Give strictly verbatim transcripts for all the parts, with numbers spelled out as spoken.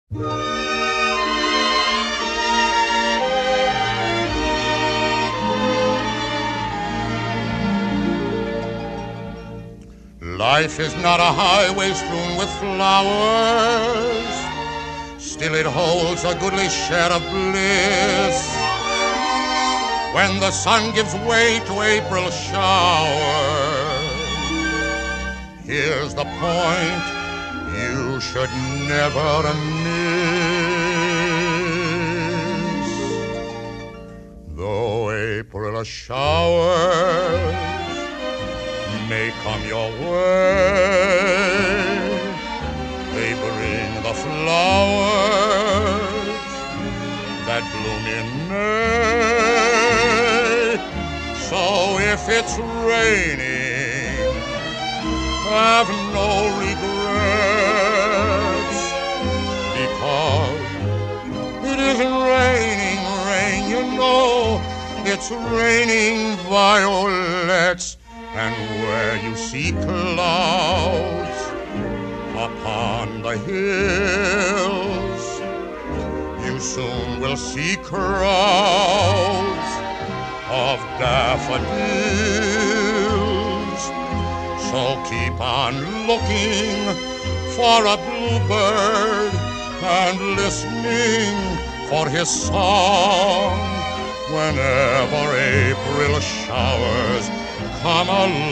Life is not a highway strewn with flowers, still it holds a goodly share of bliss. When the sun gives way to April showers, here's the point you should never miss. Though April showers may come your way, they bring the flowers that bloom in May. So if it's raining, have no regrets, because it isn't raining rain, you know, it's raining violets. And where you see clouds upon the hills, you soon will see crowds of daffodils. So keep on looking for a bluebird and listening for his song whenever April showers come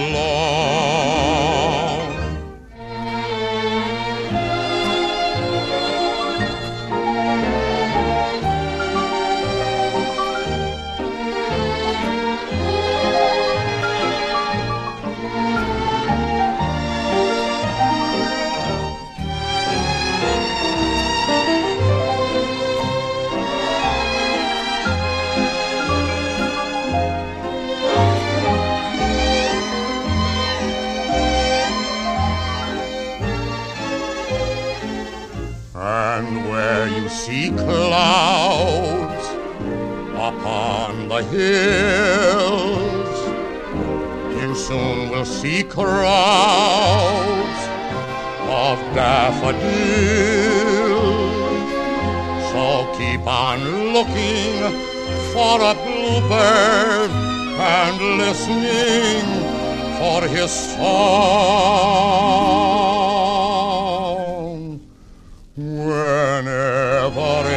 along. And where you see clouds upon the hills, you soon will see crowds of daffodils. So keep on looking for a bluebird and listening for his song whenever